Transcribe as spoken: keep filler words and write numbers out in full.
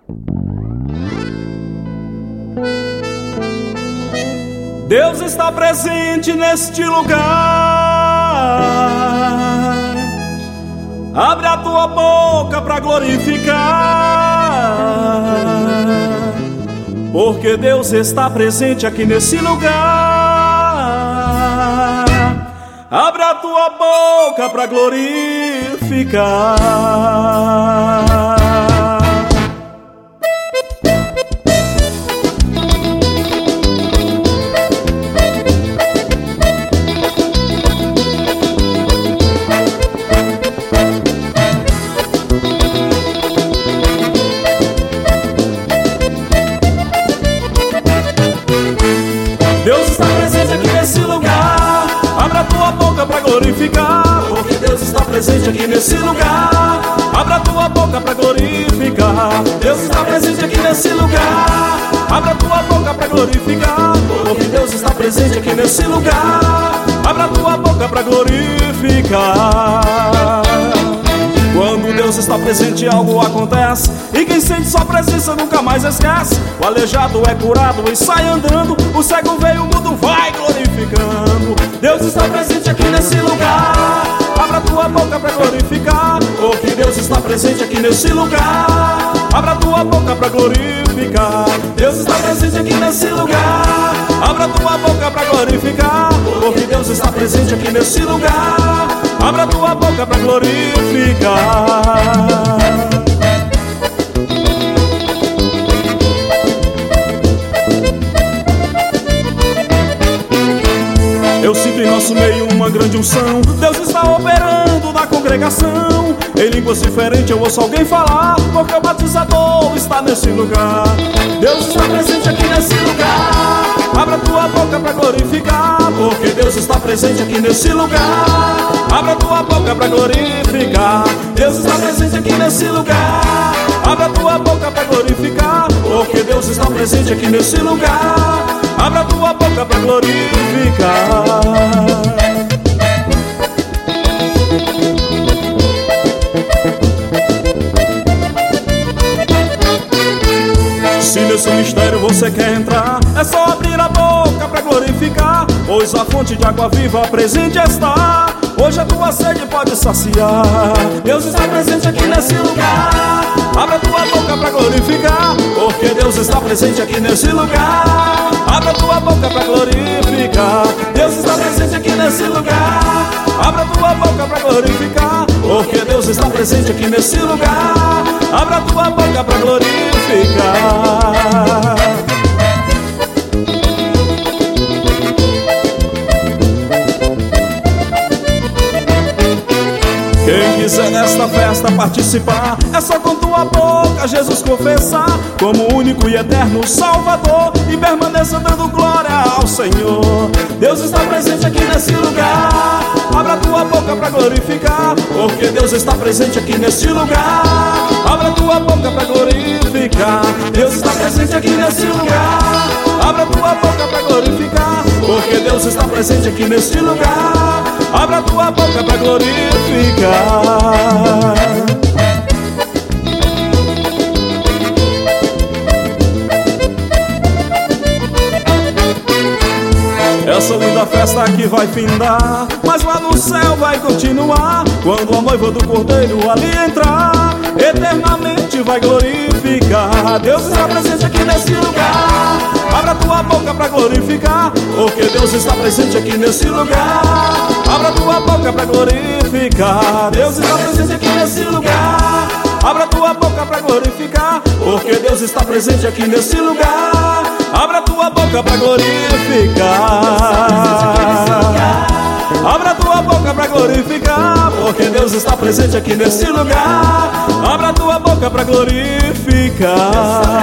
Deus está presente neste lugar. Abre a tua boca para glorificar, porque Deus está presente aqui nesse lugar. Abre a tua boca para glorificar. Deus está presente aqui nesse lugar. Abra a tua boca para glorificar, porque Deus está presente aqui nesse lugar. Abra a tua boca para glorificar. Deus está presente aqui nesse lugar. Abra a tua boca para glorificar, porque Deus está presente aqui nesse lugar. Abra a tua boca para glorificar. Quando Deus está presente, algo acontece, e quem sente sua presença nunca mais esquece. O aleijado é curado e sai andando, o cego veio, o mudo vai glorificando. Deus está presente aqui nesse lugar. Abra a tua boca para glorificar, porque Deus está presente aqui nesse lugar. Abra a tua boca para glorificar. Deus está presente aqui nesse lugar. Abra a tua boca para glorificar, porque Deus está presente aqui nesse lugar. Abra a tua boca para glorificar. Eu sinto em nosso meio uma grande unção. Deus está operando na congregação. Em línguas diferentes eu ouço alguém falar, porque o batizador está nesse lugar. Deus está presente aqui nesse lugar. Abra tua boca para glorificar, porque Deus está presente aqui nesse lugar. Abra tua boca para glorificar. Deus está presente aqui nesse lugar. Abra tua boca para glorificar, porque Deus está presente aqui nesse lugar. Abra tua boca para glorificar. Se nesse mistério você quer entrar, é só abrir a boca para glorificar, pois a fonte de água viva presente está. Hoje a tua sede pode saciar. Deus está presente aqui nesse lugar. Abra tua boca para glorificar, porque Deus está presente aqui nesse lugar. Abra tua boca para glorificar. Deus está presente aqui nesse lugar. Abra tua boca para glorificar, porque Deus está presente aqui nesse lugar. Abra tua boca para glorificar. Quem quiser nesta festa participar, é só com tua boca Jesus confessar como único e eterno Salvador, e permaneça dando glória ao Senhor. Deus está presente aqui nesse lugar. Abra tua boca para glorificar, porque Deus está presente aqui nesse lugar. Abra tua boca para glorificar. Deus está presente aqui nesse lugar. Abra tua boca para glorificar, porque Deus está presente aqui nesse lugar. Abra tua boca para glorificar. Essa linda festa aqui vai findar, mas lá no céu vai continuar. Quando a noiva do Cordeiro ali entrar, eternamente vai glorificar. Deus está presente aqui nesse lugar. Abra tua boca para glorificar, porque Deus está presente aqui nesse lugar. Abra tua boca para glorificar. Deus está presente aqui nesse lugar. Abra tua boca para glorificar, porque Deus está presente aqui nesse lugar. Abra tua boca para glorificar. Abra tua boca para glorificar, porque Deus está presente aqui nesse lugar. Abra tua boca para glorificar.